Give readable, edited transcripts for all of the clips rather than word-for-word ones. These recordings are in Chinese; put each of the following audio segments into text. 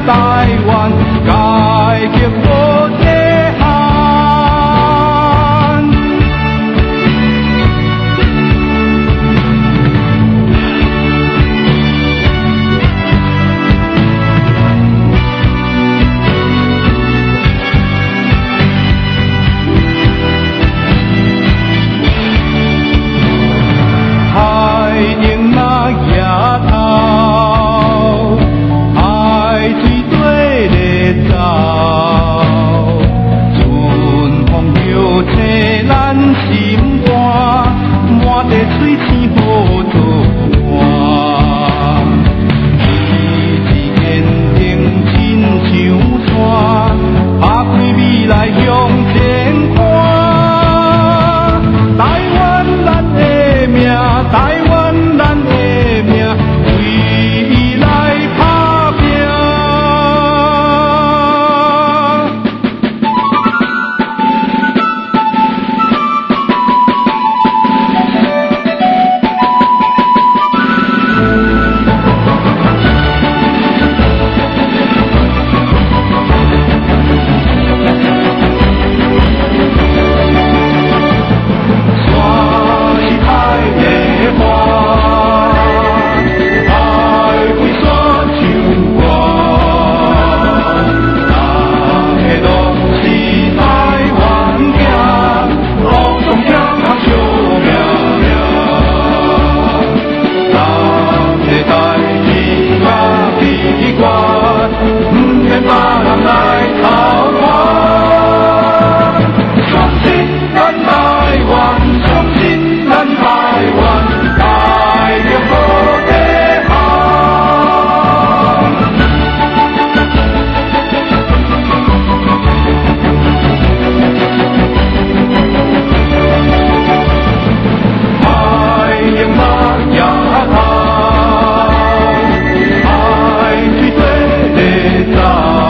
台湾改革无界限。海鹰那野头，海水对咧走，春风摇醒咱心肝，满地水青好做伴。意志坚定亲像山，打开未来向前看。台湾咱的命，台湾咱的命，为来打拼。山是海的花，海为山唱歌，咱的拢是台湾囝，路中行人笑命命。咱的代志甲秘诀，不免别人来偷看。相信咱台湾，相信咱台湾，改革无底限。海鹰那野头，海水对咧走，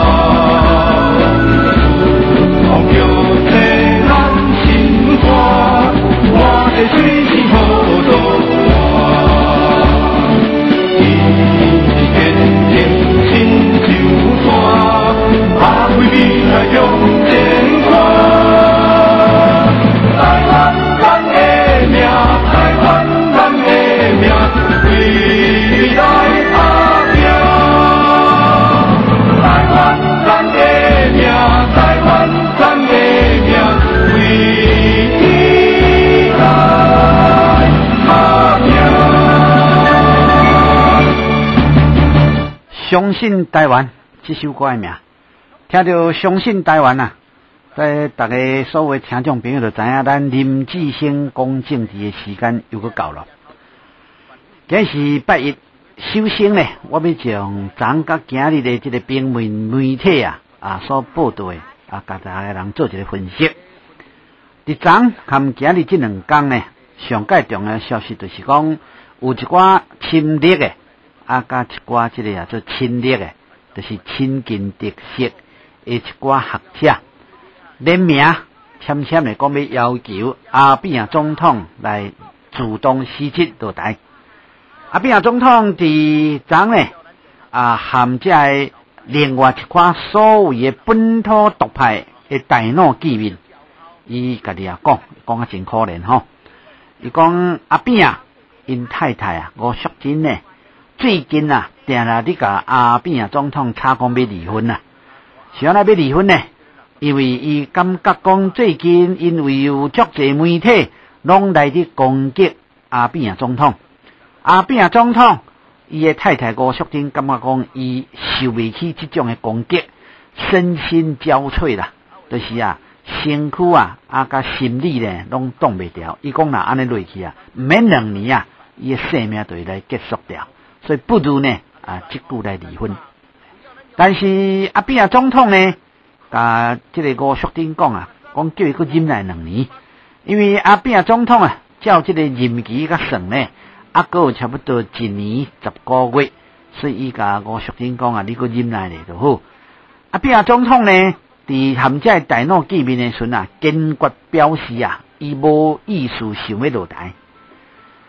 风摇醒咱心肝，满地水青好做伴。意志坚定亲像山，打开未来向前看。台湾咱的命，台湾咱的命，为来打拼。台湾咱的命，台湾咱的命，为来打拼。 相信台湾这首歌的名，听到相信台湾啊，在大家所有听众朋友就知影，咱林志升讲政治的时间又搁到了。今是8月，首先呢，我要将昨甲今日的这个平面媒体所报道的甲大家人做一个分析。伫昨和今日这两天呢，上界重要的消息就是讲，有一寡亲绿的甲一寡这个做亲绿的，就是亲近特色的一寡学者联名签的讲要求阿扁啊总统来主动辞职落台。阿扁啊总统伫昨呢和这个另外一款所谓的本土独派的大脑见面，伊家己讲真可怜吼。伊讲阿扁啊，因太太吴淑珍呢，最近定咧你甲阿扁啊总统吵讲要离婚是安怎要离婚呢？因为伊感觉讲最近因为有足侪媒体拢来伫攻击阿扁啊总统，阿扁啊总统伊的太太吴淑珍感觉讲伊受袂起这种的攻击，身心交瘁啦，就是身躯甲心理呢拢挡袂牢。伊讲若安尼落去毋免2年伊的生命就会来结束掉，所以不如呢即句来离婚。但是阿扁啊总统呢，这个吴淑珍讲叫伊去忍耐2年，因为阿扁啊总统照这个任期甲算呢，还有差不多1年10个月，所以伊甲吴淑珍讲你去忍耐咧就好。阿扁啊总统呢，伫含这大脑见面的时阵坚决表示伊无意思想要落台。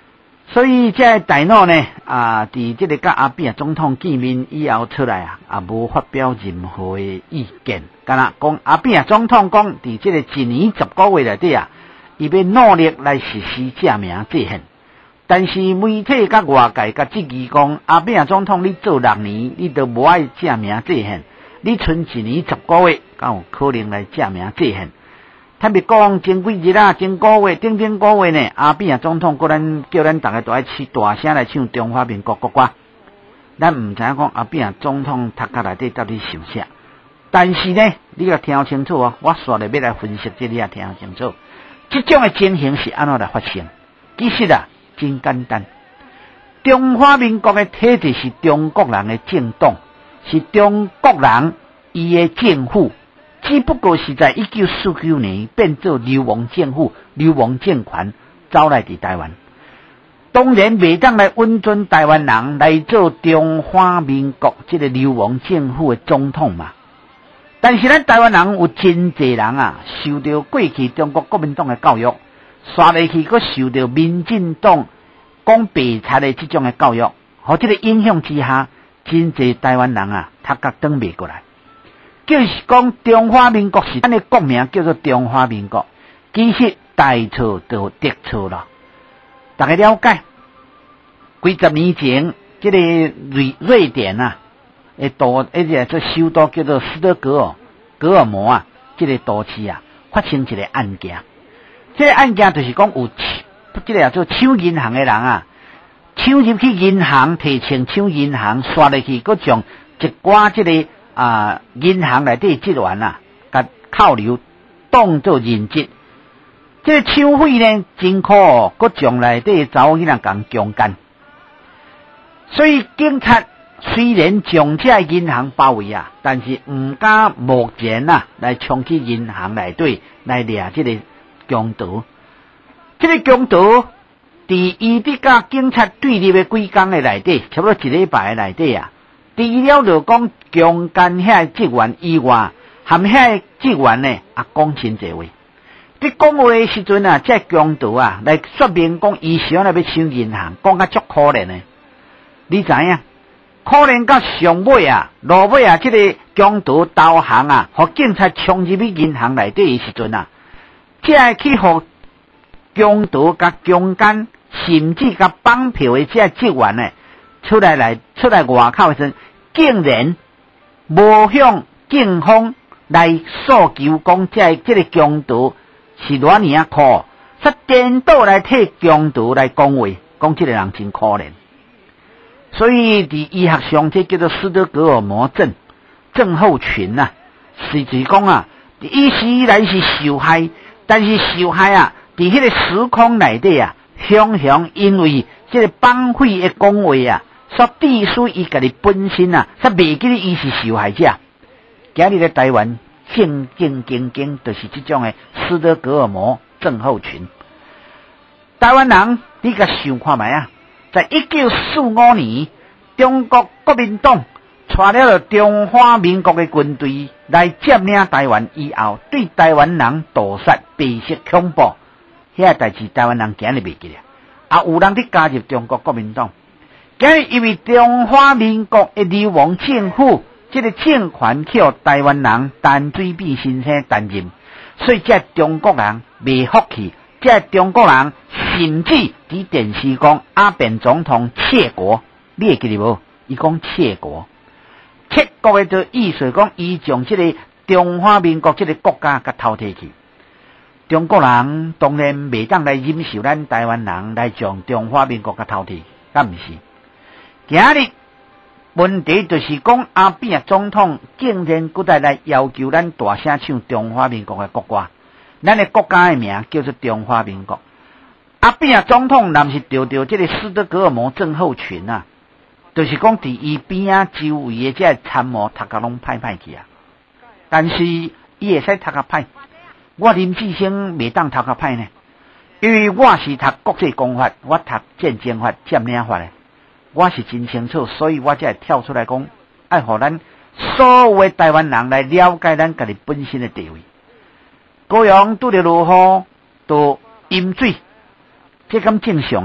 所以这大脑呢伫这个甲阿扁总统见面以后出来也无发表任何的意见，干那讲阿扁总统讲伫这个1年10个月内底伊要努力来实施正名制宪。但是媒体甲外界甲质疑讲，阿扁总统你做6年，你都无爱正名制宪，你剩1年10个月，敢有可能来正名制宪？坦白讲，前几日前个月、顶个月呢，阿扁总统叫咱大家都爱大声来唱中华民国国歌。咱唔知影讲阿扁总统头壳内底到底想啥，但是呢，你要听清楚我煞来要来分析这，你要听清楚，这种的情形是安怎来发生？其实真简单，中华民国的体制是中国人的政党，是中国人伊的政府。只不过是在1949年变做流亡政府、流亡政权走来伫台湾，当然袂当来允准台湾人来做中华民国这个流亡政府的总统嘛。但是咱台湾人有真侪人受到过去中国国民党的教育，刷落去佫受到民进党讲白贼的这种的教育，和这个影响之下，真侪台湾人头壳转袂过来。就是讲中华民国是咱的国名叫做中华民国，其实大错就特错了。大家了解，几十年前，这个瑞典这首都叫做斯德哥尔摩这个都市发生一个案件。这个案件就是讲有这个做抢银行的人抢入去银行，提前抢银行，刷落去，佮将一寡这个银行内底职员甲扣留当作人质。这个抢匪呢真苦佮将内底查某囡仔共强奸。所以警察虽然将这银行包围但是唔敢目前来冲去银行内底来抓这个强盗。这个强盗伫伊伫甲警察对立的几工的内底，差不多1礼拜的内底除了就讲强奸遐职员以外，含遐职员呢讲真侪话。伫讲话的时阵这强盗来说明讲伊想要抢银行，讲甲足可怜的。你知影？可怜到上尾落尾这个强盗投降互警察冲入去银行内底的时阵这去互强盗甲强奸，甚至甲绑票的这职员呢，出来外口的时阵，竟然无向警方来诉求讲这个强盗是偌尔苦，煞颠倒来替强盗来讲话，讲这个人真可怜。所以伫医学上这叫做斯德哥尔摩症候群实际讲伊是以来是受害，但是受害伫迄个时空内底常常因为这个绑匪的讲话所致使伊家己本身煞袂记得伊是受害者。今日的台湾正正经经就是这种的斯德哥尔摩症候群。台湾人你甲想看觅在1945年，中国国民党带了中华民国的军队来占领台湾以后，对台湾人屠杀、白色恐怖，遐代志台湾人今日袂记了。有人伫加入中国国民党，今日因为中华民国的流亡政府，这个政权去予台湾人陈水扁先生担任，所以这中国人袂服气。这中国人甚至伫电视讲阿扁总统窃国，你会记得无？伊讲窃国，窃国的就意思讲，伊将这个中华民国这个国家甲偷摕去。中国人当然袂当来忍受咱台湾人来将中华民国甲偷摕，敢毋是？今日问题就是讲阿扁总统竟然搁再来要求咱大声唱中华民国的国歌。咱的国家的名叫做中华民国。阿扁总统若是得到这个斯德哥尔摩症候群就是讲伫伊边周围的这参谋头壳拢歹去但是伊会使头壳歹，我林志升袂当头壳歹呢，因为我是读国际公法，我读战争法、占领法的，我是真清楚，所以我才会跳出来讲，爱互咱所有的台湾人来了解咱家己本身的地位。高阳拄着落雨，都淹水，这咁正常的，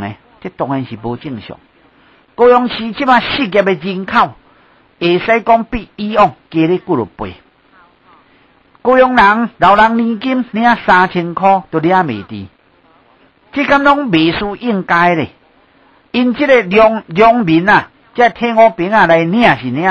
这当然是无正常。高雄市即马失业的人口，会使讲比以往加了几落倍。高雄人老人年金领3000块都领袂住，这敢拢未输应该咧。因这个农民啊，这退伍兵啊来领是领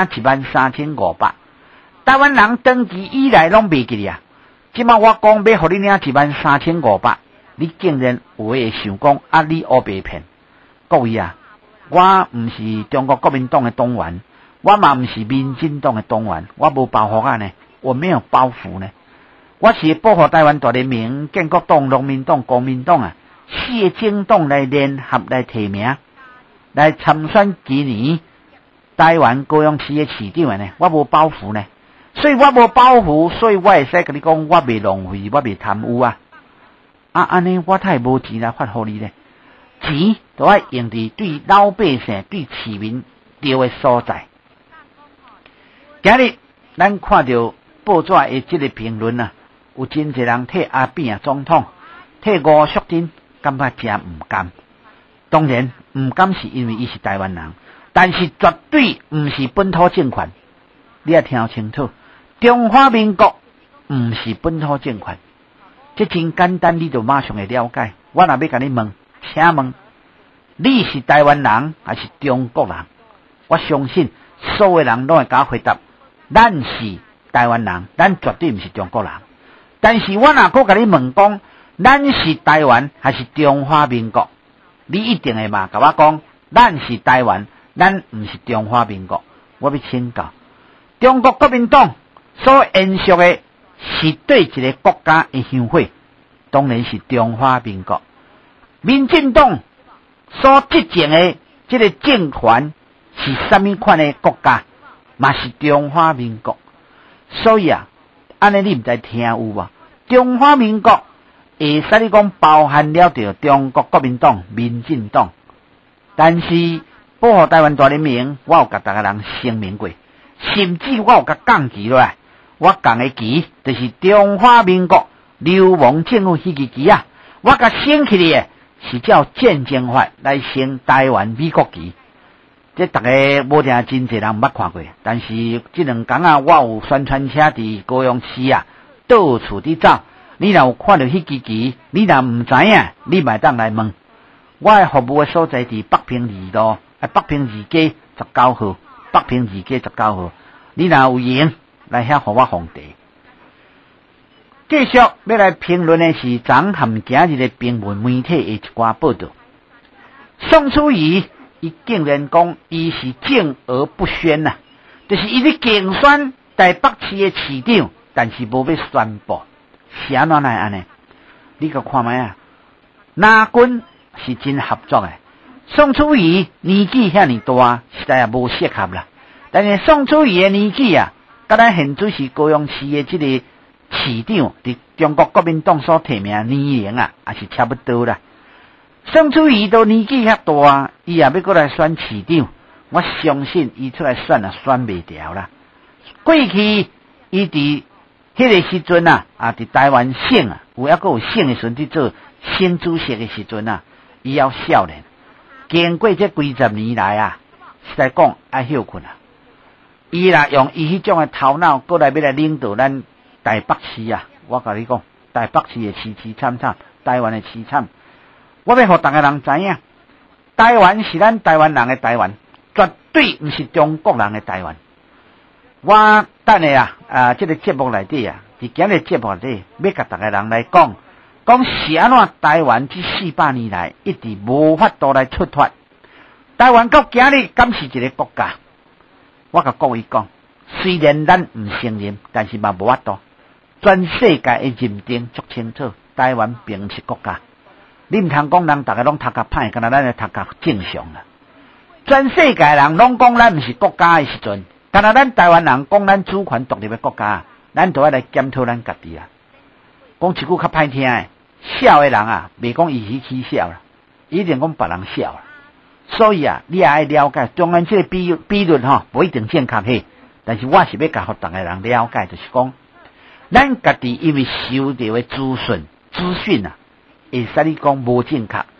13500，台湾人登记以来拢袂记啊。即马我讲要互你领13500，你竟然有会想讲啊，你黑白骗。各位啊，我毋是中国国民党的党员，我嘛毋是民进党的党员，我无包袱啊呢，我没有包袱呢。我是保护台湾大人民、建国党、农民党、国民党啊，4个政党来联合来提名，来参选今年台湾高雄市的市长的呢，我无包袱呢。所以我无包袱，所以我会使跟你讲，我未浪费，我未贪污啊。安尼我太无钱来发互你咧，钱都要用伫对老百姓、对市民对的所在。今日咱看到报纸的这个评论啊，有真侪人替阿扁总统、替吴淑珍感觉真唔甘。当然唔甘是因为伊是台湾人，但是绝对唔是本土政权。你要听清楚。中华民国唔是本土政权，这真简单，你就马上会了解。我若要甲你问，请问你是台湾人还是中国人？我相信所有人都会甲我回答，咱是台湾人，咱绝对唔是中国人。但是我若搁甲你问讲，咱是台湾还是中华民国？你一定会嘛甲我讲，咱是台湾，咱唔是中华民国。我要请教，中国国民党所延续的是对一个国家的香火，当然是中华民国。民进党所执政的这个政权是什么款的国家，嘛是中华民国。所以啊，安尼你唔知听有无？中华民国会使你讲包含了着中国国民党、民进党，但是保护台湾大人民，我有甲大家人声明过，甚至我有甲降旗落来。我讲的旗就是中华民国流亡政府迄支旗啊！我甲升起来是叫战争法来升台湾美国旗。这大家无定真侪人捌看过，但是这两天啊，我有宣传车伫高雄市啊，到处伫走。你若有看到迄支旗，你若唔知影，你咪当来问。我的服务的所在伫北平2路，北平2街19號，北平2街19號。你若有闲来遐，互我放地。继续要来评论的是昨含今日的评论媒体的一寡报道。宋楚瑜伊竟然讲伊是正而不宣呐，就是伊咧竞选台北市的市长，但是无要宣布，是安怎来安尼？你个看卖啊，蓝军是真合作的。宋楚瑜年纪遐尼大，实在也无适合啦。但是宋楚瑜的年纪啊，甲咱现在是高雄市的这个市长，伫中国国民党所提名年龄啊，也是差不多啦。宋楚瑜都年纪遐大，伊也要过来选市长，我相信伊出来选啊，选袂掉啦。过去伊伫迄个时阵啊，伫台湾省啊，有抑个有省的时阵去做省主席的时阵啊，伊要少年。经过这几十年来啊，实在讲爱休困啊。伊若用伊迄种的头脑，过来要来领导咱台北市啊！我甲你讲，台北市的市惨惨，台湾的市惨。我要互大家人知影，台湾是咱台湾人的台湾，绝对毋是中国人的台湾。我等下这个节目内底啊，伫今日节目内底，要甲大家人来讲是安怎台湾这400年来一直无法度来出发。台湾到今日敢是一个国家？我甲各位讲，虽然咱唔承认，但是嘛无法度。全世界的认定足清楚，台湾并唔是国家。你唔通讲人大家拢读较歹，敢若咱来读较正常啦。全世界人拢讲咱唔是国家的时阵，敢若咱台湾人讲咱主权独立的国家，咱都要来检讨咱家己啊。讲一句较歹听的，笑的人啊，袂讲伊去笑啦，一定讲别人笑啦。所以啊，你也爱了解，当然这个比论无一定正确嘿，但是我是要甲互大家人了解，就是讲，咱家己因为收到的资讯啊，会使你讲无正确，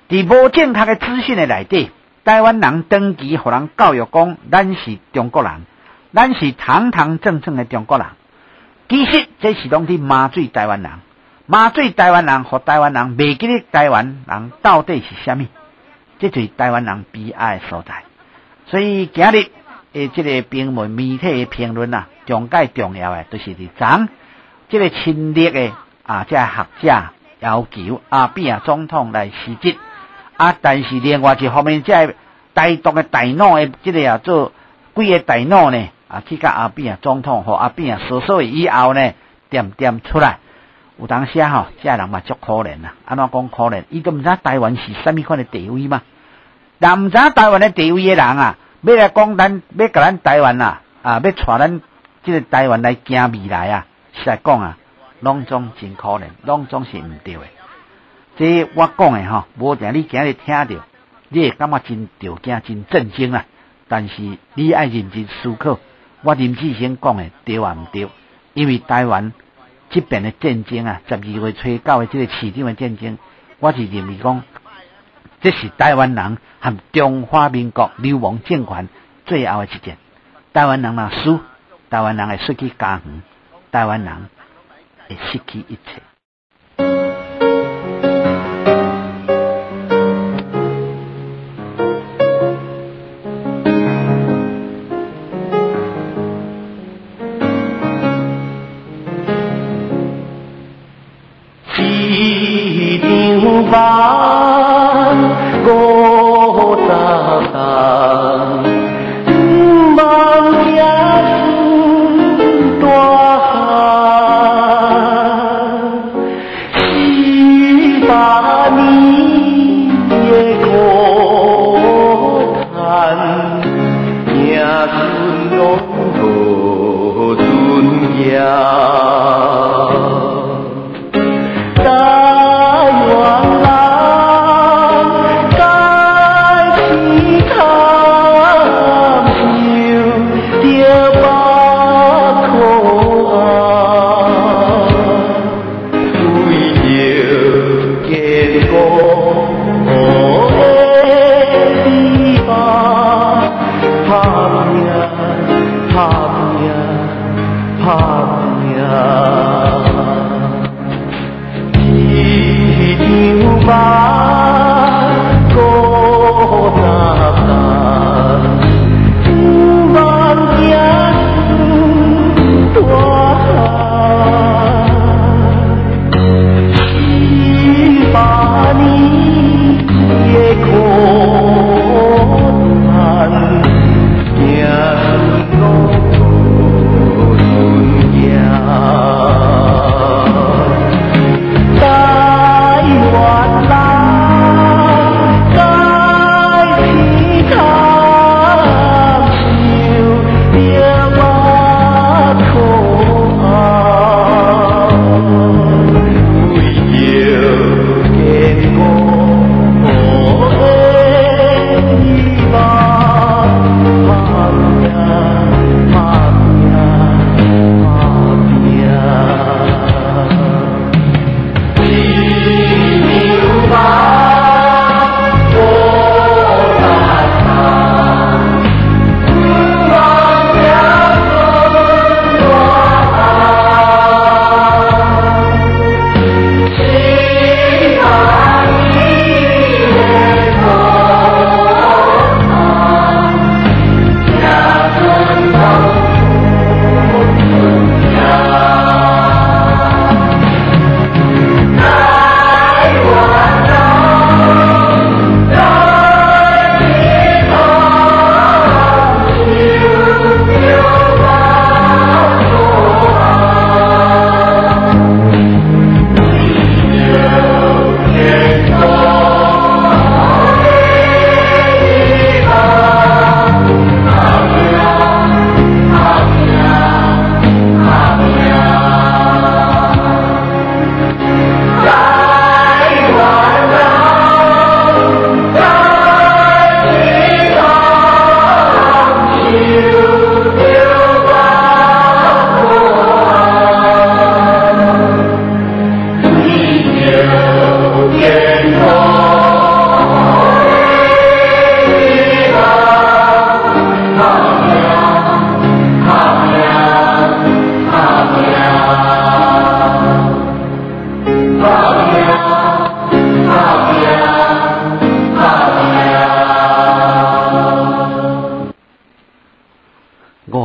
伫无正确的资讯的内底，台湾人长期互人教育讲，咱是中国人，咱是堂堂正正的中国人。其实这是拢伫麻醉台湾人，麻醉台湾人，互台湾人袂记得台湾人到底是啥物，这就是台湾人悲哀的所在。所以今日这个评论媒体的评论啊，上介重要的就是伫昨这个亲历的这学者要求阿扁总统来辞职但是另外一方面，这台独的大脑的这个做几个大脑呢去甲阿扁总统和阿扁所以后呢点出来，有当时这人嘛足可怜啊，安怎讲可怜？伊都毋知台湾是啥物款的地位嘛，但毋知台湾的地位的人要来讲咱要甲咱台湾要带咱这个台湾来行未来实在讲拢总真可怜，拢总是毋对的。这我讲的无定你今日听到，你会感觉真着惊、真震惊啦。但是你爱认真思考，我林志升讲的对毋对？因为台湾这边的战争12月初9的这个市场的战争，我是认为讲，这是台湾人和中华民国流亡政权最后的一战。台湾人若输，台湾人会失去家园，台湾人会失去一切。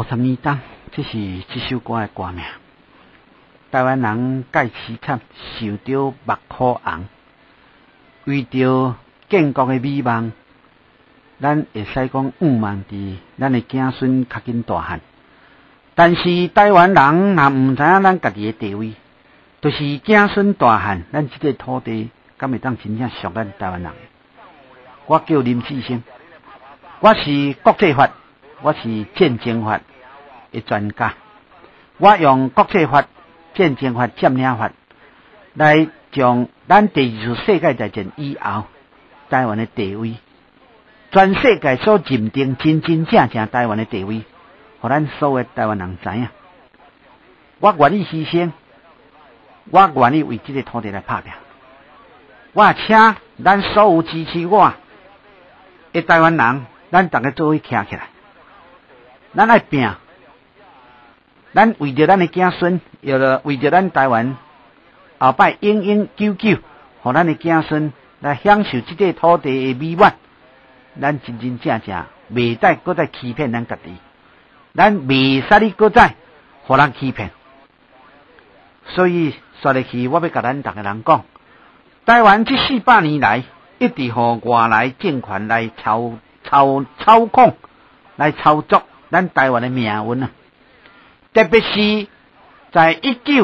50年当，这是这首歌的歌名。台湾人介凄惨，受着目眶红，为着建国的美梦，咱会使讲望伫咱的子孙较紧大汉。但是台湾人若唔知影咱家己的地位，就是子孙大汉，咱这个土地敢会当真正属咱台湾人的？我叫林志升，我是国际法，我是战争法的专家。我用国际法、战争法、占领法来将咱第二次世界大战以后台湾的地位，全世界所认定真真正正台湾的地位，互咱所有台湾人知影。我愿意牺牲，我愿意为这个土地来打拼。我请咱所有支持我的台湾人，咱大家做伙站起来，咱爱拼，咱为着咱的子孙，为着咱台湾后摆永永久久，互咱的子孙来享受这个土地的美满。咱真真正正袂再搁再欺骗咱家己，咱袂使你搁再互人欺骗。所以说入去，我要甲咱逐个人讲，台湾这400年来，一直互外来政权来操控、来操作咱台湾的命运啊！特别是在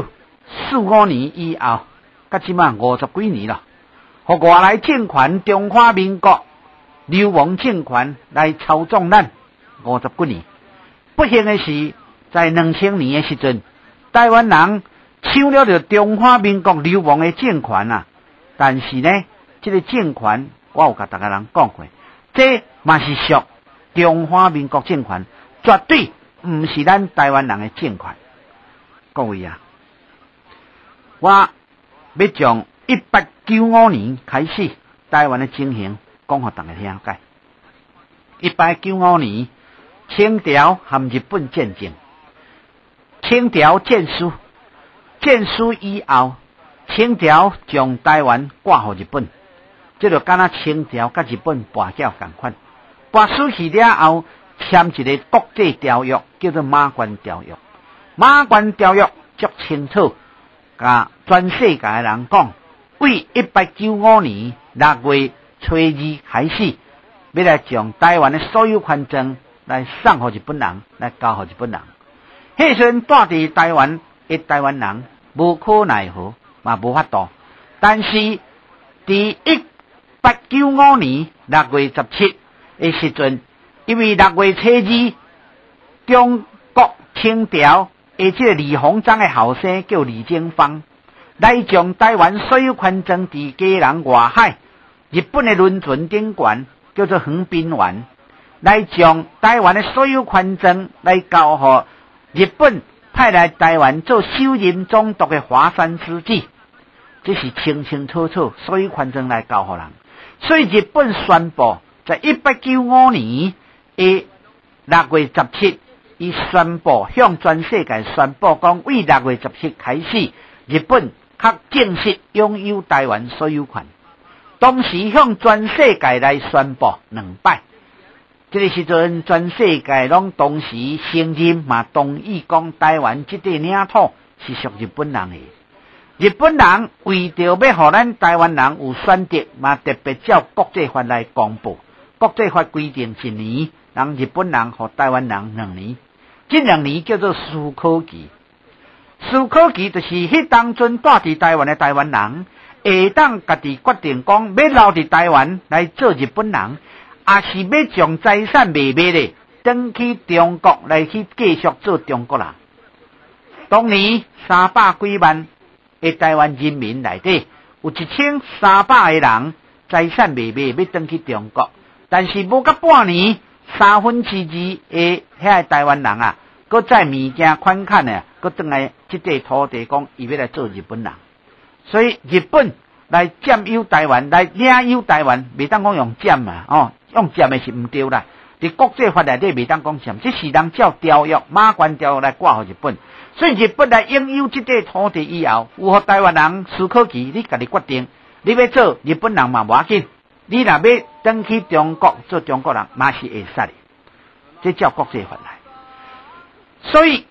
1945年以后，到即马50几年了，互外来政权中华民国流亡政权来操纵咱50几年。不幸的是，在2000年的时阵，台湾人抢了着中华民国流亡的政权啊！但是呢，这个政权我有甲大家人讲过，这嘛是属中华民国政权，绝对唔是咱台湾人的政权。各位啊，我要从1895年开始台湾的情形讲互大家了解。1895年，清朝和日本战争，清朝战输，战输以后，清朝将台湾挂互日本，这就敢若清朝甲日本跋筊同款。跋输去了后，签一个国际条约，叫做马关条约。马关条约足清楚，甲全世界的人讲，为1895年6月初2开始，要来将台湾的所有权证来送互日本人，来交互日本人。迄阵住伫台湾的台湾人无可奈何，嘛无法度。但是伫1895年6月17的时阵，因为6月初2，中国清朝的这个李鸿章的后生叫李经方，来将台湾所有权证伫家人外海日本的轮船顶悬，叫做横滨湾，来将台湾的所有权证来交予日本派来台湾做收任总督的华山之子，这是清清楚楚所有权证来交予人。所以日本宣布，在1895年的6月17，伊宣布向全世界宣布讲，为6月17开始，日本较正式拥有台湾所有权。同时向全世界来宣布2摆。这个时阵，全世界拢同时承认嘛，同意讲台湾这块领土是属日本人的。日本人为着要互咱台湾人有选择，嘛特别照国际法来公布。国际法规定1年，让日本人和台湾人2年。这2年叫做思考期。思考期就是迄当阵住伫台湾的台湾人，会当家己决定讲要留伫台湾来做日本人。也是要将财产卖咧，转去中国来去继续做中国人。当年300几万的台湾人民内底，有1300个人财产卖要转去中国，但是无到半年，2/3的遐台湾人啊，搁再物件款款的，搁转来这块土地，讲伊要来做日本人。所以日本来占有台湾，来领有台湾，袂当讲用占嘛，用占的是唔对啦。伫国际法内底袂当讲占，这是人照条约马关条约来挂互日本。所以日本来拥有这块土地以后，有互台湾人思考期，你家己决定，你要做日本人嘛无要紧，你若要转去中国做中国人，嘛是会使的。这照国际法来。 所以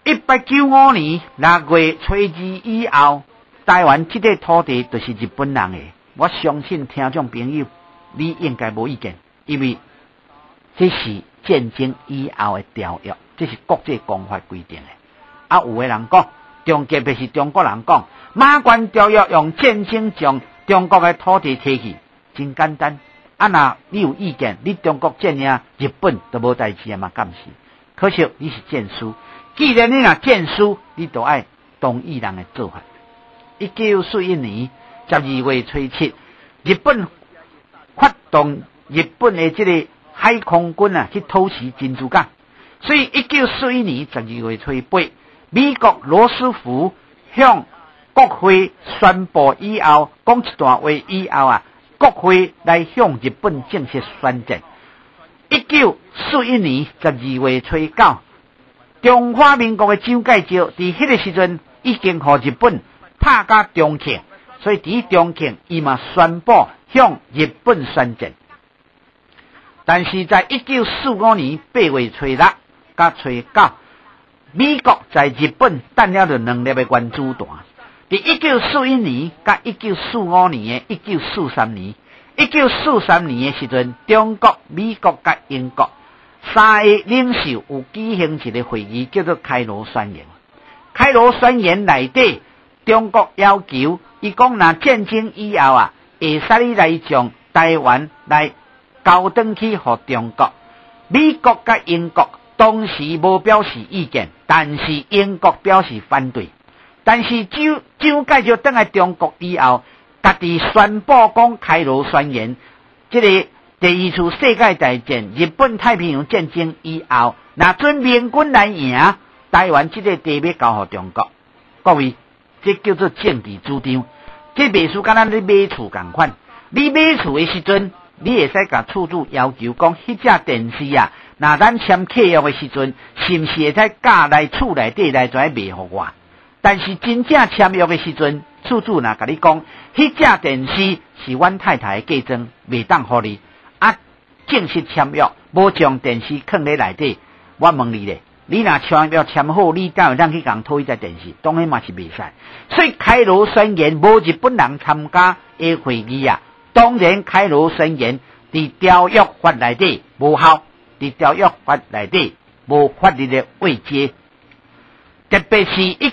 1895年6月初2以后，台湾这个土地就是日本人的。我相信听众朋友你应该无意见，因为这是战争以后的条约，这是国际公法规定的。有的人讲，特别是中国人讲，马关条约用战争将中国的土地摕去，真简单。若你有意见，你中国战赢，日本都无代志啊嘛，敢是？可惜你是战输，既然你若战输，你就要同意人的做法。1941年12月初7，日本发动日本的这个海空军去偷袭珍珠港，所以1941年12月初8，美国罗斯福向国会宣布以后，讲一段话以后国会来向日本正式宣战。1941年12月初9，中华民国的蒋介石伫迄个时阵已经和日本拍到中庆，所以伫中庆伊嘛宣布向日本宣战。但是在1945年8月初6甲初9，美国在日本弹了着2粒的原子弹。伫1941年甲1945年的1943年，1943年的时阵，中国、美国甲英国3个领袖有举行一个会议，叫做开罗宣言。开罗宣言内底，中国要求伊讲，若战争以后会使你来将台湾来交转去给中国。美国甲英国当时无表示意见，但是英国表示反对。但是蒋介石返来中国以后，家己宣布讲开罗宣言，这个第二次世界大战、日本太平洋战争以后，若准美军来赢，台湾这个地要交给中国。各位，这叫做政治主张，这袂输敢若你买厝同款。你买厝的时阵，你会使甲厝主要求讲，迄只电视若咱签契约的时阵，是毋是会使架来厝内底来跩卖互我？但是真正签约的时阵，厝主若甲你讲，迄只电视是阮太太的嫁妆，袂当互你。正式签约，无将电视放咧内底。我问你咧，你若签约签好，你敢有当去共讨迄只电视？当然嘛是袂使。所以开罗宣言无日本人参加的会议当然开罗宣言伫条约法内底无效，伫条约法内底无法律的位阶。特别是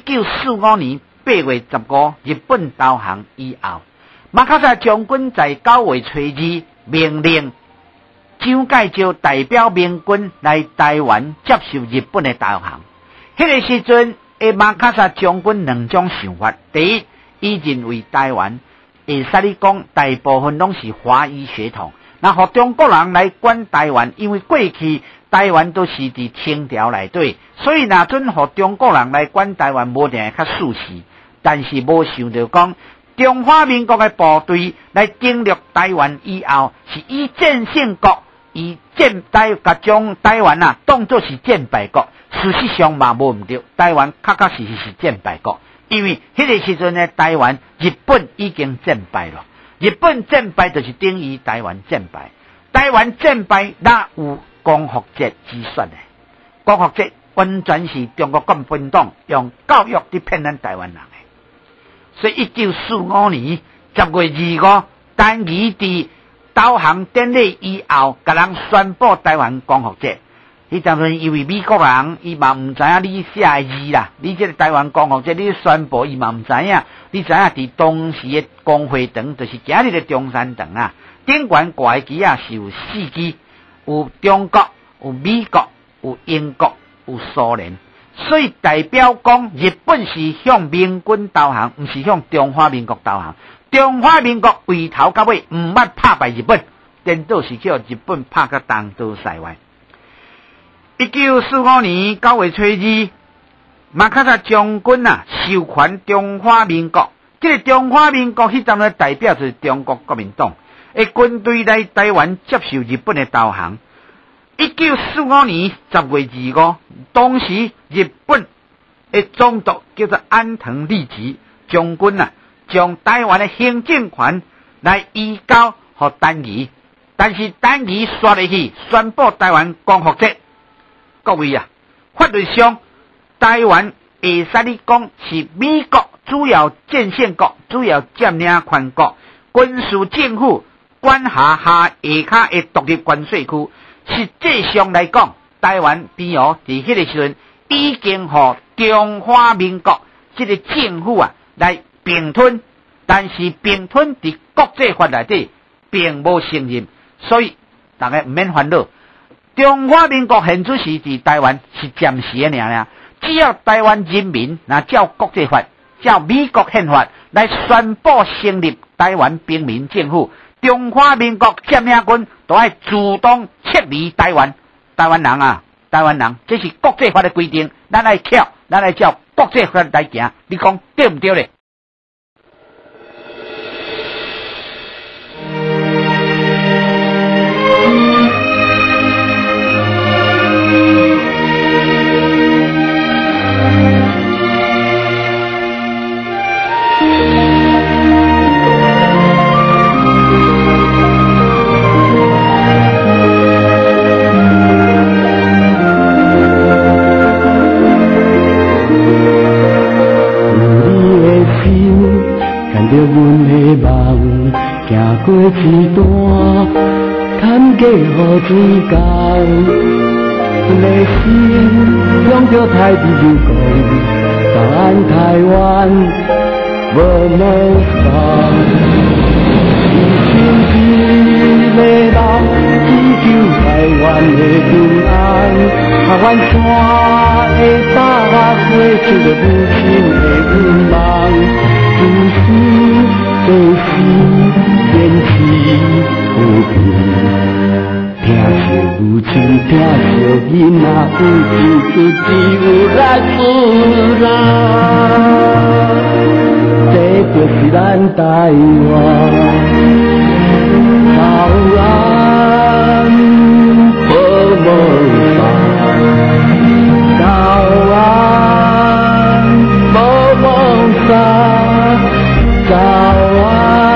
1945年8月15，日本投降以后，马卡萨将军在9月初2命令蒋介石代表民军来台湾接受日本的投降。迄个时阵，马卡萨将军2种想法：第一，伊认为台湾会使你讲大部分拢是华裔血统，那互中国人来管台湾，因为过去台湾都是伫清朝内底，所以若准互中国人来管台湾，无定会较舒适。但是无想到讲，中华民国的部队来侵略台湾以后，是以战胜国，以甲将台湾当作是战败国。事实上嘛无毋对，台湾确实是战败国，因为迄个时阵的台湾，日本已经战败了。日本战败就是等于台湾战败。台湾战败哪有光复节之说的？光复节完全是中国国民党用教育去骗咱台湾人的。所以1945年10月25，单于伫投降典礼以后，甲人宣布台湾光复节。迄阵阵因为美国人伊嘛毋知影你写的字啦，你这个台湾光复节你宣布伊嘛毋知影，你知影伫当时的光辉堂，就是今日的中山堂顶悬挂的旗是有4支，有中国、有美国、有英国、有苏联，所以代表讲日本是向民军投降，毋是向中华民国投降。中华民国回头到尾毋捌拍败日本，颠倒是叫日本拍到东倒西歪。1945年9月初2，马卡萨将军授权中华民国，这个中华民国迄阵呢代表就是中国国民党的军队来台湾接受日本的投降。1945年10月25，当时日本的总督叫做安藤利吉将军将台湾的行政权来移交给单于，但是单于刷入去宣布台湾光复节。各位法律上台湾会使你讲是美国主要建线国、主要占领权国、军事政府管辖下下骹的独立关税区。实际上来讲，台湾边伫迄个时阵已经和中华民国这个政府来并吞，但是并吞伫国际法内底并无承认，所以大家唔免烦恼。中华民国现主时伫台湾是暂时的尔，只要台湾人民照国际法、照美国宪法来宣布成立台湾平民政府，中华民国占领军都要主动撤离台湾。台湾人，这是国际法的规定，咱来照国际法来行，你讲对唔对咧？ 过一段坎坷好水工，阮的心向着太平洋讲，咱台湾无梦想。一心一个人只求台湾的平安，台湾山的百花出着母亲的愿望，自私的心。坚持和平，听着母亲，听着囡仔，有志就有力出来，这就是咱台湾。台湾无梦想，台湾无梦想，台湾。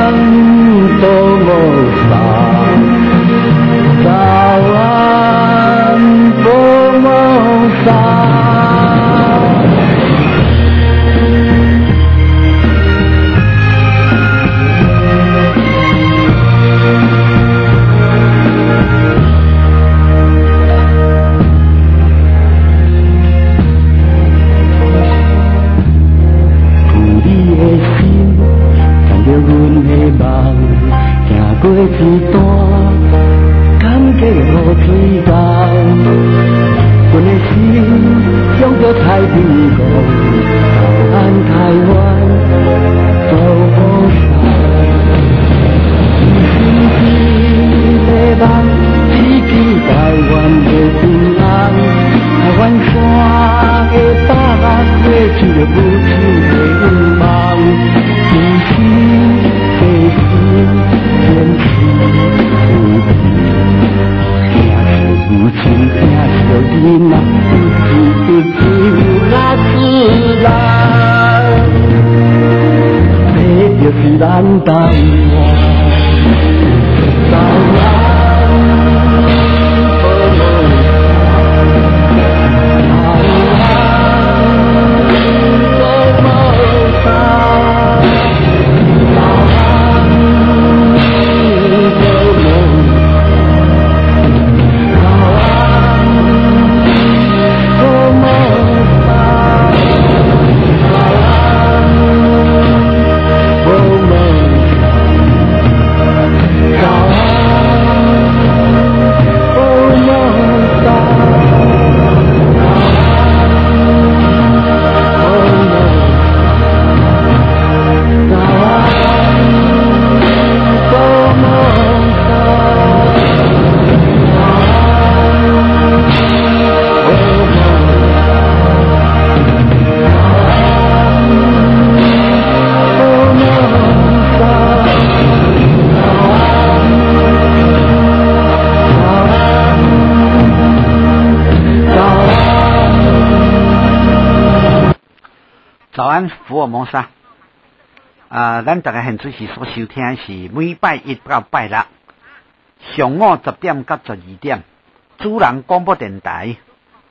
过一段坎坷好水工，阮的心向着太平洋讲，咱台湾走好山。一个梦，只求台湾的平安，台湾山的百花出着母亲的愿望，自信的心。坚持和平，听着母亲，听着囡仔，有志拉出来，这就是咱台湾。台湾。 早安，福尔摩沙。咱大家现主持所收听是每拜一到拜六上午10点到12点，主人广播电台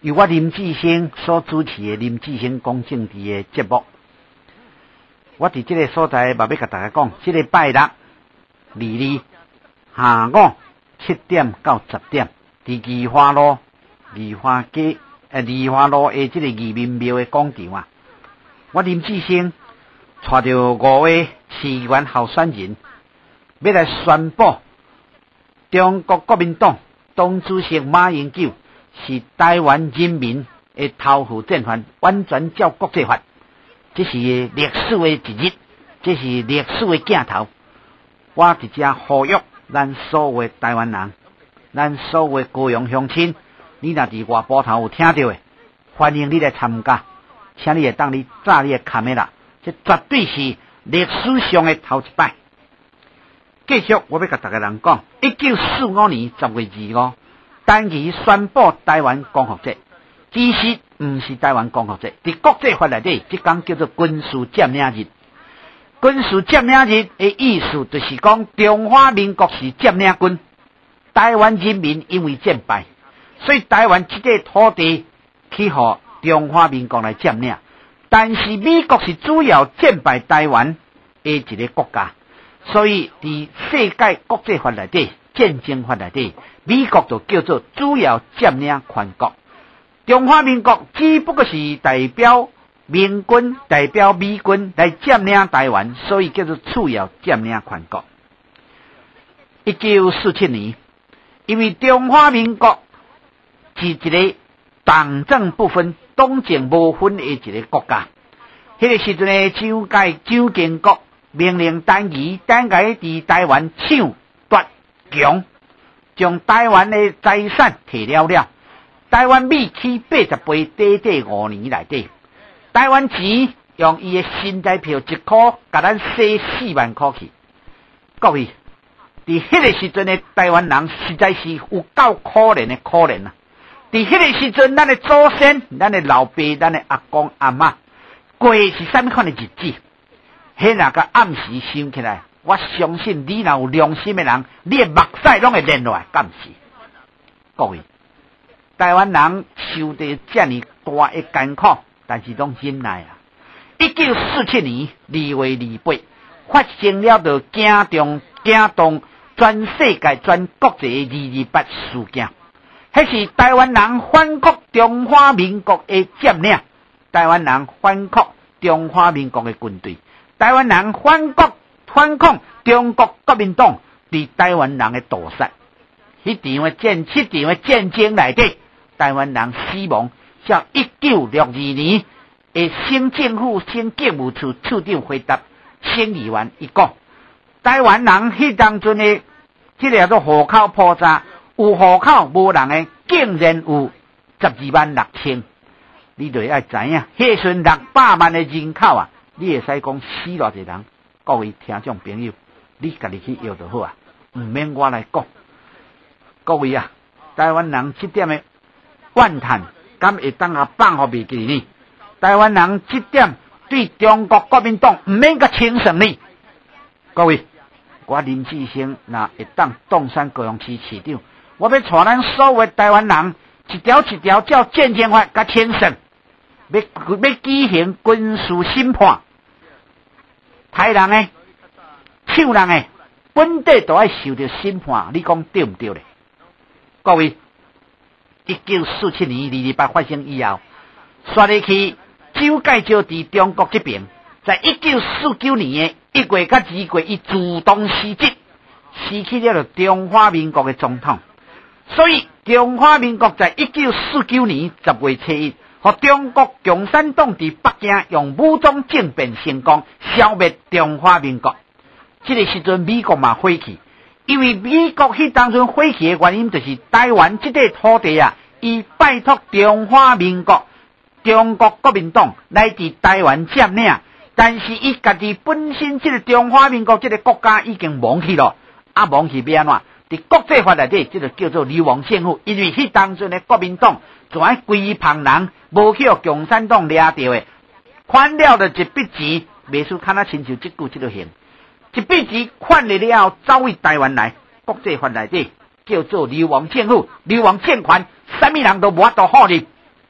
由我林志兴所主持的林志兴讲政治的节目。我伫这个所在，嘛要甲大家讲，这个拜六、22下午7点到10点，伫宜花路的这个义民庙的广场啊，我林志兴带着5位市议员候选人，要来宣布中国国民党党主席马英九是台湾人民的头号战犯，完全照国际法。这是历史的一日，这是历史的镜头。我伫遮呼吁咱所有的台湾人，咱所有的高雄乡亲，你若伫外埔头有听到的，欢迎你来参加，请你会当你炸你的卡梅拉，这绝对是历史上的头一摆。继续，我要甲大家人讲，1945年10月25日，单期宣布台湾光复节。其实唔是台湾光复节，伫国际法内底，即天叫做军事占领日。军事占领日的意思就是讲，中华民国是占领军，台湾人民因为战败，所以台湾这块土地去予中华民国来占领。但是美国是主要战败台湾的一个国家，所以伫世界国际法内底、战争法内底，美国就叫做主要占领全国。中华民国只不过是代表民军、代表美军来占领台湾，所以叫做次要占领全国。1947年，因为中华民国是一个党政不分、党政无分的一个国家。迄个时阵的蒋经国命令单于伫台湾抢夺强，将台湾的财产摕了。台湾米起80倍，短5年内底，台湾钱用伊的新台票1块，甲咱洗4万块去。各位，伫迄个时阵的台湾人实在是有够可怜的可怜啊！伫迄个时阵，咱的祖先、咱的老爸、咱的阿公阿嬷，过是啥物款的日子？迄那个暗时想起来，我相信你若有良心的人，你的目屎拢会流落来，敢是？各位。台湾人受着这么大的艰苦，但是拢忍耐啊。1947年2月28日，发生了着惊动全世界、全国际的228事件。迄是台湾人反抗中华民国的占领，台湾人反抗中华民国的军队，台湾人反抗中国国民党对台湾人的屠杀。迄场的战争内底。台湾人死亡，像1962年的省政府、省警务处处长回答省议员，伊讲，台湾人迄当阵的这个叫做户口破查，有户口无人的，竟然有12万6千。你就要知影，迄时600万的人口啊，你会使讲死偌济人。各位听众朋友，你家己去摇就好啊，唔免我来讲。各位啊，台湾人这点的怨叹，敢会当啊放互袂记呢？台湾人这点对中国国民党唔免甲轻视呢。各位，我林志兴若会当当选高雄市市长，我要带咱所有台湾人一条一条照战争法甲轻视，要举行军事审判，杀人的、抢人的，本地都要受到审判，你讲对唔对咧？各位。1947年2月8日发生以后，刷入去蒋介石伫中国这边，在1949年的1月甲2月，伊主动辞职，失去了中华民国的总统。所以中华民国在1949年10月7日，和中国共产党伫北京用武装政变成功，消灭中华民国。这个时阵，美国嘛火起。因为美国迄当阵火起的原因，就是台湾这块土地啊，伊拜托中华民国、中国国民党来伫台湾占领，但是伊家己本身这个中华民国这个国家已经亡去了，亡去要安怎？伫国际法内底，这就叫做流亡政府。因为迄当阵的国民党全规旁人，无去共产党掠到的，款了的一笔钱，袂输看啊亲像即句即个行。一笔钱款了了后，走回台湾来，国际法内底叫做流亡政府、流亡政权，什么人都无法度好哩。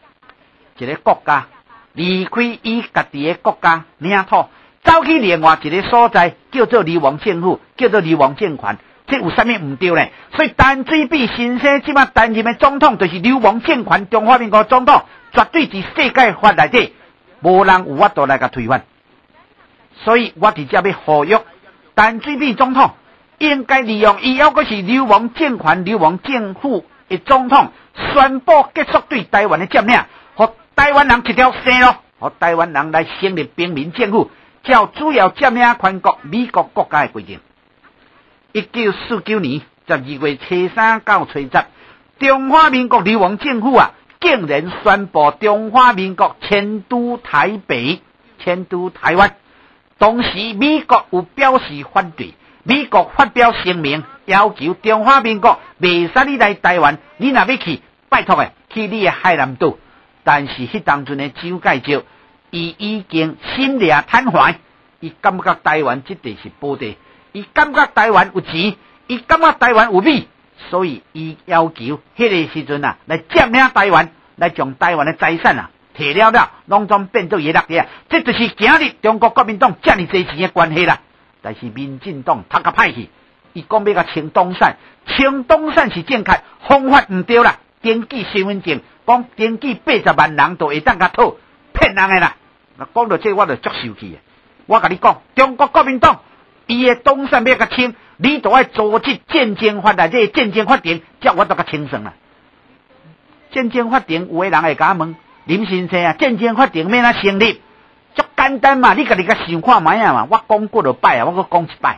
一个国家，离开伊家己的国家领土，走去另外一个所在，叫做流亡政府，叫做流亡政权，这有啥物唔对呢？所以陈水扁先生即马担任的总统，就是流亡政权中华民国总统，绝对是世界法内底无人有法度来甲推翻。所以我直接要呼吁陈水扁总统应该利用伊还阁是流亡政权、流亡政府的总统，宣布结束对台湾的占领，予台湾人一条生路，予台湾人来成立平民政府，照主要占领全国美国国家的规定。1949年12月初3到初10，中华民国流亡政府竟然宣布中华民国迁都台北、迁都台湾。当时美国有表示反对，美国发表声明，要求中华民国袂使你来台湾，你若要去，拜托去你的海南岛。但是迄当阵的蒋介石，伊已经心理瘫痪，伊感觉台湾这地是宝地，伊感觉台湾有钱，伊感觉台湾有米，所以伊要求迄个时阵来占领台湾，来将台湾的财产摕了，拢总变做伊的落地。这就是今日中国国民党这么多钱的关系啦。但是民进党读较歹去，伊讲要甲清东山，清东山是正确，方法唔对啦。登记身份证，讲登记80万人都会当甲讨，骗人的啦。讲到这我就足受气的。我甲你讲，中国国民党伊的东山要甲清，你都要组织战争法来，这战争法庭，这我都甲清算啦。战争法庭有的人会甲问林先生战争法庭要哪成立？足简单嘛，你家己甲想看卖嘛。我讲过了摆我搁讲一摆。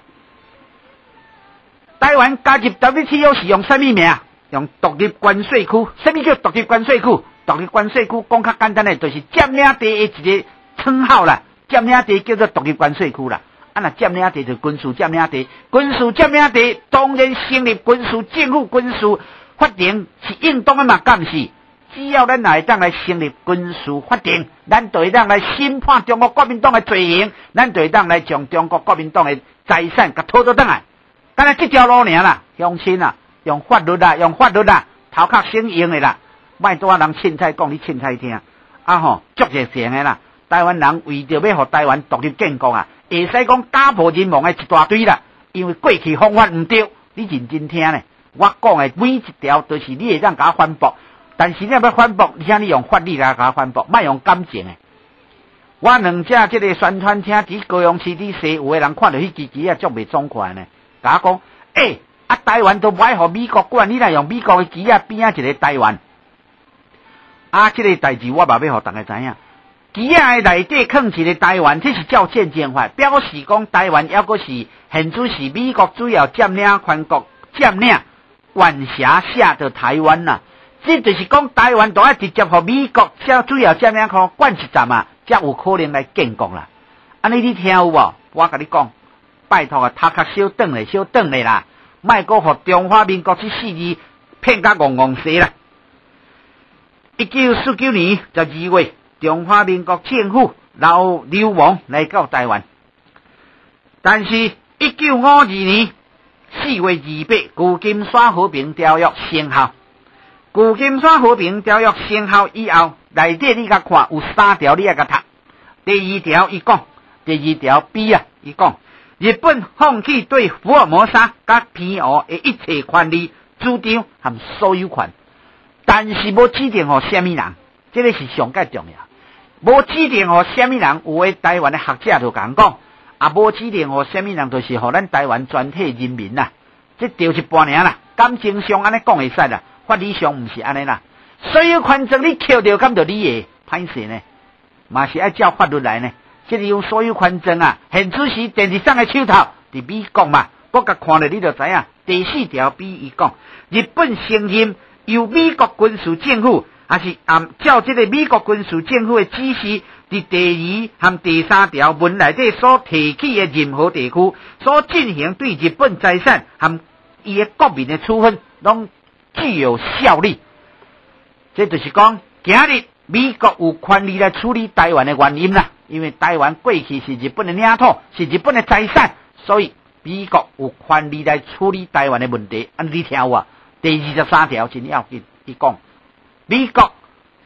台湾加入 WTO 是用什么名？用独立关税区。什么叫独立关税区？独立关税区讲较简单的，就是占领地的一个称号啦。占领地叫做独立关税区啦。那占领地就军事占领地，军事占领地当然成立军事政府、军事法庭是应当的嘛，敢是？只要咱会当来成立军事法庭，咱就会当来审判中国国民党的罪行，咱就会当来将中国国民党的财产甲讨倒转来。干那这条路尔啦，乡亲用法律头壳省用的啦，莫多人凊彩讲，你凊彩听。足热诚的啦，台湾人为着要互台湾独立建国会使讲家破人亡的一大堆啦，因为过去方法唔对，你认真听呢。我讲的每一条都是你会当甲我反驳。但是你要反驳，而且你用法律来甲反驳，莫用感情诶。我两只这个宣传车伫高雄市伫西，有的人看到迄支旗足袂爽快呢。甲我讲，台湾都不爱互美国管，你来用美国的旗边一个台湾。这个代志我嘛要互大家知影。旗的内底放一个台湾，这是叫战争法，表示讲台湾还阁是现主是美国主要占领全国、占领管辖下的台湾呐。这就是讲台湾都要直接和美国主要占领区管一站才有可能来建国啦。安尼你听有无？我甲你讲，拜托头壳小转来啦，莫阁互中华民国这4字骗甲戆戆死啦。1949年12月，中华民国政府流亡来到台湾，但是1952年4月28，旧金山和平条约生效。旧金山和平条约生效以后，内底你甲看有3条，你要甲读。第2条伊讲，第2条 B 伊讲，日本放弃对福尔摩沙甲偏湖的一切权利、主张和所有权，但是无指定互什么人，这个是上界重要。无指定互什么人，有的台湾的学者就讲，无指定互什么人，就是互咱台湾全体人民啦。这就一半尔啦，感情上安尼讲会使啦。法理上唔是安尼啦，所有权证你扣着，敢着你的歹势呢？嘛是要照法律来呢。这里用所有权证现此时电视上的手头伫美国嘛，我甲看了你就知影。第4条 B 伊讲，日本承认由美国军事政府，还是照这个美国军事政府的指示，伫第2和第3条文内底所提起的任何地区所进行对日本财产和伊的国民的处分，拢具有效力。这就是讲，今日美国有权利来处理台湾的原因啦。因为台湾过去是日本的领土，是日本的财产，所以美国有权利来处理台湾的问题。你听有第23条真要紧，伊讲美国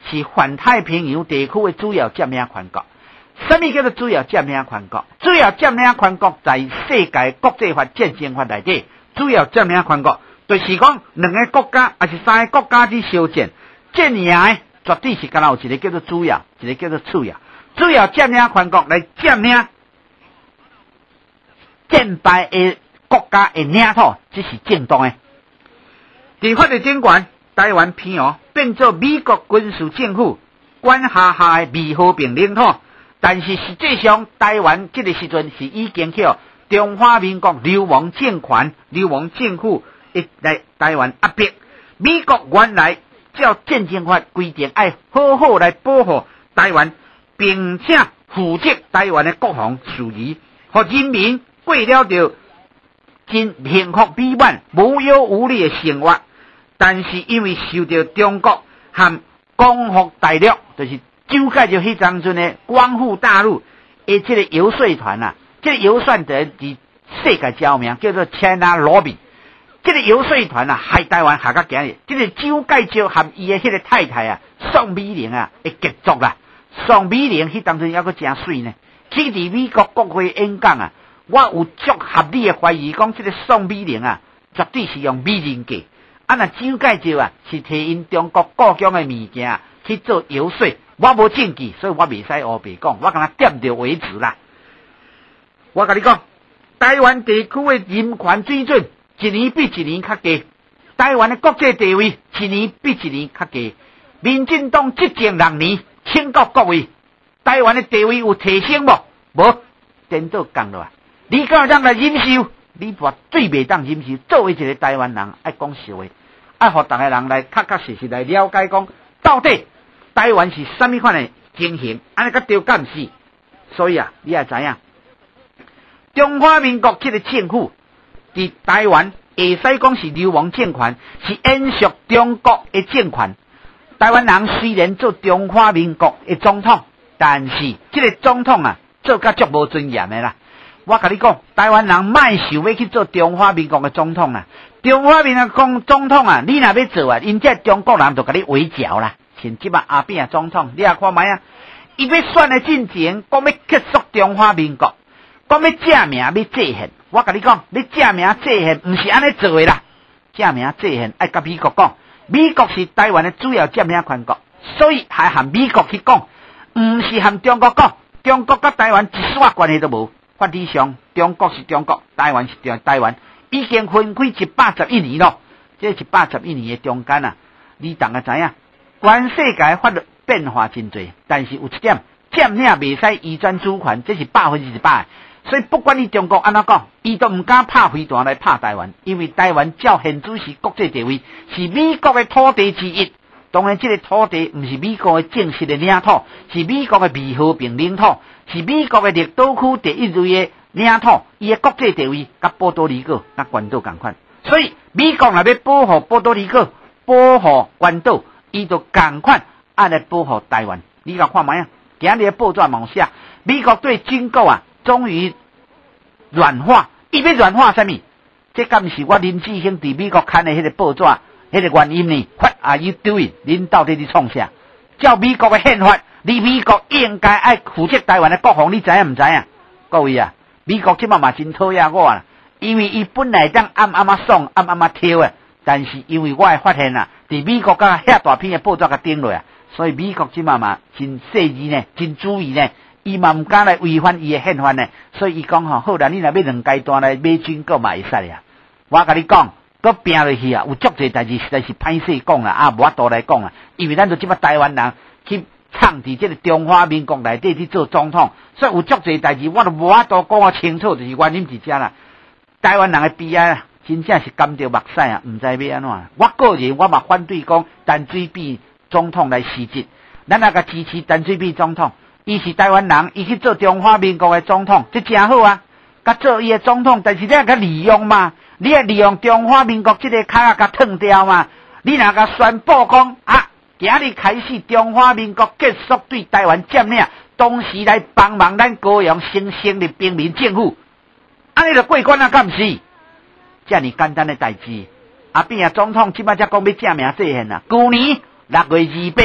是环太平洋地区的主要占领权国。什么叫做主要占领权国？主要占领权国在世界国际法、战争法内底，主要占领权国就是讲两个国家还是三个国家去相战，战赢的绝对是敢若有一个叫做主要，一个叫做次要。主要占领权国来占领战败的国家的领土，这是正当的。在法律顶悬，台湾偏洋变做美国军事政府管辖下的未和平领土，但是实际上台湾这个时阵是已经去中华民国流亡政权、流亡政府来台湾压迫。美国原来照战争法规定，要好好来保护台湾，并且负责台湾的国防事宜，和人民过了着真幸福美满、无忧无虑的生活。但是因为受到中国和光复大陆，就是蒋介石迄当阵的光复大陆的这个游说团啊，这个游说团伫世界叫名叫做 China Lobby。这个游说团啊，害台湾下到今日，这个蒋介石和伊的迄个太太啊，宋美龄啊，会结束啦。宋美龄迄当阵还阁真水呢，去伫美国国会演讲啊，我有足合理的怀疑，讲这个宋美龄啊，绝对是用美人计。啊，那蒋介石啊，是摕因中国故宫的物件去做游说，我无证据，所以我袂使胡白讲，我敢若点到为止啦。我甲你讲，台湾地区的人权水准一年比一年较低，台湾的国际地位一年比一年较低。民进党执政6年，清国国位，台湾的地位有提升无？无，颠倒讲落来，你敢有当来忍受？你绝最袂当忍受。作为一个台湾人，爱讲实话。爱互逐个人来确确实实来了解讲，到底台湾是什么款的情形，安尼甲对干是？所以啊，你也知影，中华民国这个政府伫台湾会使讲是流亡政权，是延续中国的政权。台湾人虽然做中华民国的总统，但是这个总统啊，做甲足无尊严的啦。我甲你讲，台湾人卖想要去做中华民国的总统啦。中华民国总统啊，你若要做啊，因这中国人就甲你围剿啦。像即摆阿扁总统，你也看卖啊，伊要选的进前，讲要结束中华民国，讲要正名要制宪。我甲你讲，你正名制宪不是安尼做的啦。正名制宪爱甲美国讲，美国是台湾的主要占领权国，所以还和美国去讲，不是和中国讲。中国甲台湾一丝关系都无。法理上，中国是中国，台湾是台湾，已经分开111年咯。这111年的中间啊，你大家知影，全世界法律变化真多，但是有一点，占领袂使移转主权，这是100%的。所以不管你中国安怎讲，伊都唔敢拍飞弹来拍台湾，因为台湾照现主是国际地位，是美国的土地之一。当然，这个土地不是美国的正式的领土，是美国的未和平领土，是美国的列岛区第一类的领土，伊的国际地位甲波多黎各、甲关岛同款。所以美国若要保护波多黎各、保护关岛，伊就同款按来保护台湾。你甲看卖啊？今日的报纸嘛有写，美国对军购啊，终于软化。伊要软化什么？这敢是我林志兴伫美国看的迄个报纸？迄个原因呢 ？What are you doing？ 恁到底伫创啥？照美国的宪法，你美国应该爱负责台湾的国防，你知影唔知影？各位啊，美国即马嘛真讨厌我啦，因为伊本来当暗暗爽、暗暗挑啊，但是因为我会发现啊，伫美国甲遐大片的报纸甲顶落啊，所以美国即马嘛真细致呢，真注意呢，伊嘛唔敢来违反伊的宪法呢，所以伊讲吼，好啦，你若要2阶段来买军购嘛会使啊，我甲你讲。搁拼落去啊！有足侪代志实在是歹势讲啦，无法度来讲啦。因为咱就即摆台湾人去创伫即个中华民国内底去做总统，所以有足侪代志我都无法度讲啊清楚，就是原因是遮啦。台湾人的悲哀啊，真正是甘着目屎啊，唔知要安怎。我个人我嘛反对讲陈水扁总统来辞职，咱那个支持陈水扁总统，伊是台湾人，伊去做中华民国的总统，这真好啊！甲做伊的总统，但是你要甲利用嘛。你也利用中华民国这个卡啊，甲烫掉嘛？你若甲宣布讲啊，今日开始中华民国结束对台湾占领，同时来帮忙咱高雄成立平民政府，安尼就过关啊？敢毋是？这么简单的代志，阿扁啊总统即摆才讲要正名制宪啊。去年6月28日，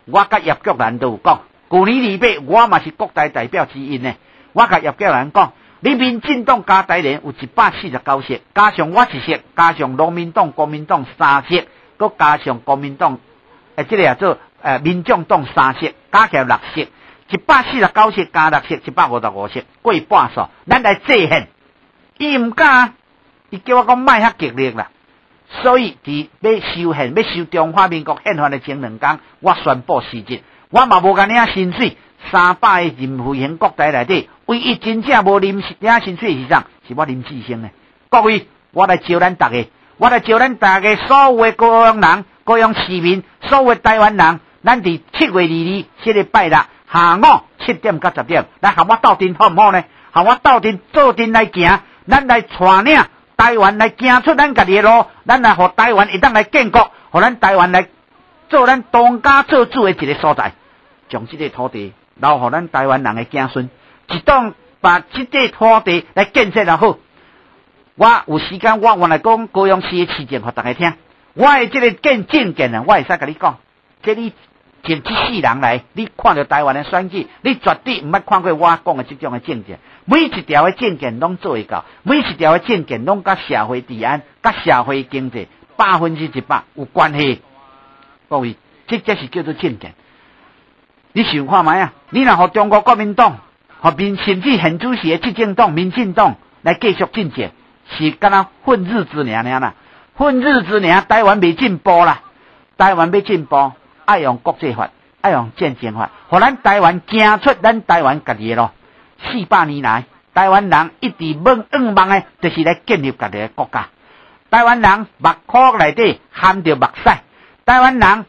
我甲叶国兰都有讲，去年2月我嘛是国大代表之一呢。我甲叶国兰讲，你民进党加台联有149席，加上我1席，加上农民党、国民党3席，佮加上国民党这个做民众党3席，加起来6席，149席加6席，155席，过半数，咱来制衡。伊唔敢，伊叫我讲卖遐激烈啦。所以伫要修宪、要修中华民国宪法的前2天，我宣布辞职。我嘛无甲领薪水，300个任飞行国台内底，唯一真正无领薪水的是啥？是我林志升的。各位，我来招咱大家，我来招咱大家所有的高雄人、高雄市民、所有的台湾人，咱伫7月22这个拜六下午7点到10点，来和我斗阵好唔好呢？和我斗阵做阵来行，咱来带领台湾来行出咱家己的路，咱来互台湾一当来建国，互咱台湾来做咱当家做主的一个所在，将这个土地留互咱台湾人的子孙，一当把这个土地来建设就好。我有时间，我原来讲高雄市的市政，互大家听。我的这个政见啊，我会使甲你讲，这你前7世人来，你看到台湾的选举，你绝对唔捌看过我讲的这种的政见。每一条的政见拢做会到，每一条的政见拢甲社会治安、甲社会经济100%有关系。各位，这是叫做政见。你想看卖啊？你若互中国国民党、甚至现主席的执政党、民进党来继续进政，是敢若混日子尔啦。混日子尔，台湾未进步啦。台湾要进步，爱用国际法，爱用战争法，互咱台湾行出咱台湾家己的路。400年来，台湾人一直望的，就是来建立家己的国家。台湾人目眶内底含着目屎，台湾人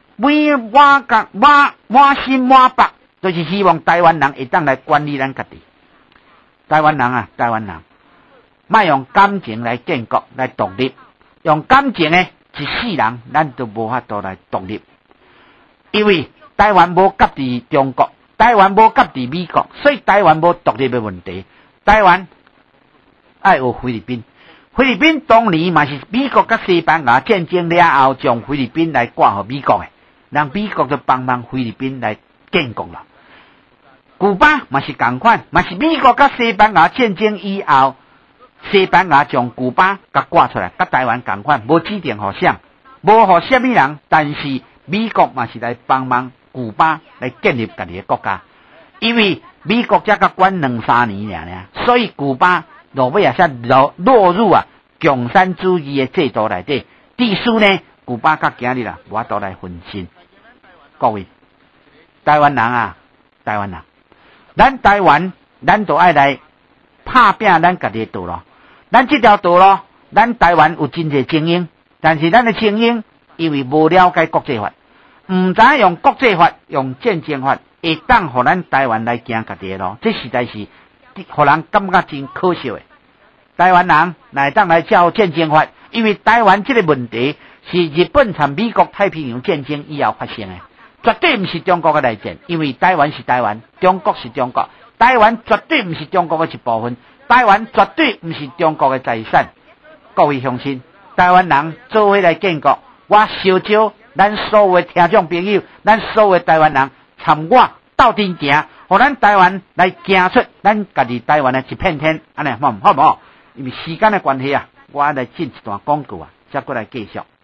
满心满腹，就是希望台湾人会当来管理咱家己。台湾人，莫用感情来建国来独立，用感情的一世人，咱都无法度来独立，因为台湾无夹伫中国。台湾无夹伫美国，所以台湾无独立的问题。台湾爱有菲律宾，菲律宾当年嘛是美国甲西班牙战争了后，将菲律宾来挂互美国的，让美国就帮忙菲律宾来建国了。古巴嘛是同款，嘛是美国甲西班牙战争以后，西班牙将古巴甲挂出来，甲台湾同款，无指定互啥，无互什么人，但是美国嘛是来帮忙。古巴来建立家己的国家，因为美国才甲管2-3年尔，所以古巴落尾也才落入共产主义的制度内底。第四呢，古巴甲今日无法度来分身。各位，台湾人，咱台湾，咱就爱来拍拼咱家己的道路。咱这条道路，咱台湾有真侪精英，但是咱的精英因为无了解国际法。唔知用国际法、用战争法，会当互咱台湾来行家己的路，这实在是互人感觉真可惜的。台湾人来当来照战争法，因为台湾这个问题是日本参美国太平洋战争以后发生的，绝对唔是中国的内战，因为台湾是台湾，中国是中国，台湾绝对唔是中国的一部分，台湾绝对唔是中国的财产。各位乡亲，台湾人做伙来建国，我烧招。咱所有的听众朋友，咱所有的台湾人参我斗阵行，互咱台湾来行出咱家己台湾的一片天，安尼好唔好？因为时间的关系我来进一段广告再过来继续。